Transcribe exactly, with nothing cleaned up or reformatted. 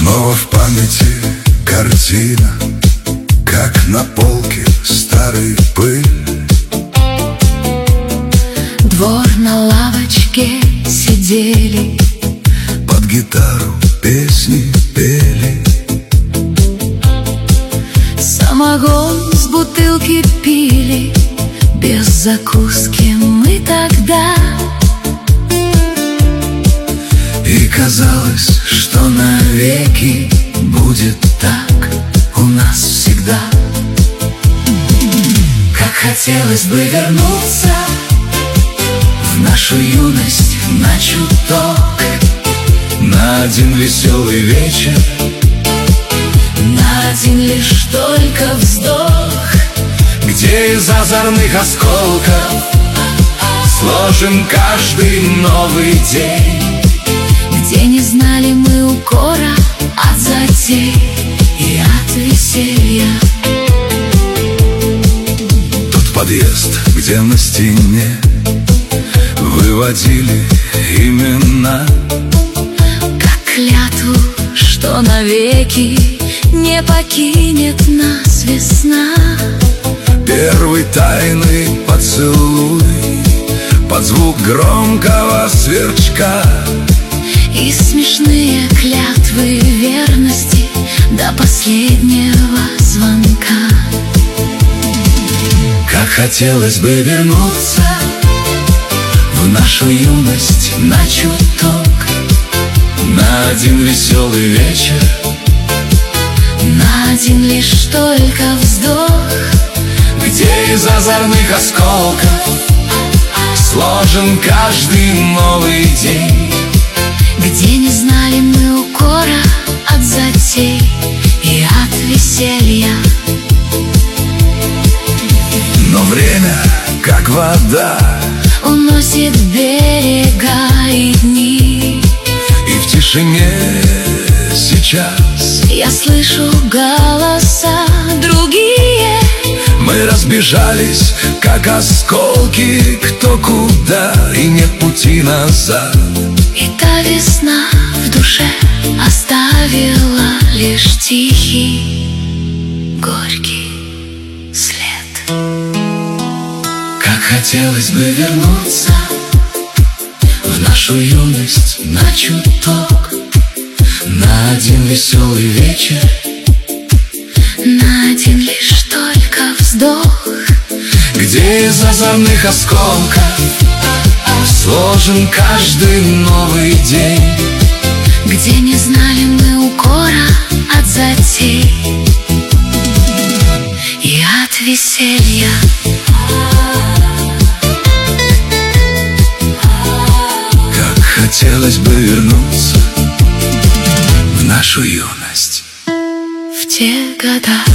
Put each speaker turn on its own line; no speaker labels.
Снова в памяти картина, как на полке старый пыль.
Двор на лавочке сидели,
под гитару песни пели.
Самогон с бутылки пили, без закуски мы тогда.
И казалось, что навеки будет так у нас всегда.
Как хотелось бы вернуться в нашу юность на чуток,
на один веселый вечер,
на один лишь только вздох,
где из озорных осколков сложен каждый новый день,
где не знали мы укора от затей и от веселья.
Тот подъезд, где на стене выводили имена,
как клятву, что навеки не покинет нас весна.
Первый тайный поцелуй под звук громкого сверчка,
и смешные клятвы верности до последнего звонка.
Как хотелось бы вернуться
в нашу юность на чуток,
на один веселый вечер,
на один лишь только вздох,
где из озорных осколков сложен каждый новый день,
где не знали мы укора от затей и от веселья.
Но время, как вода,
уносит берега и дни,
и в тишине сейчас
я слышу голоса другие.
Мы разбежались, как осколки, кто куда, и нет пути назад.
И та весна в душе оставила лишь тихий, горький след.
Как хотелось бы вернуться
в нашу юность на чуток,
на один веселый вечер,
на один лишь только вздох,
где из озорных осколков сложен каждый новый день,
где не знали мы укора от затей и от веселья.
Как хотелось бы вернуться в нашу юность
в те года.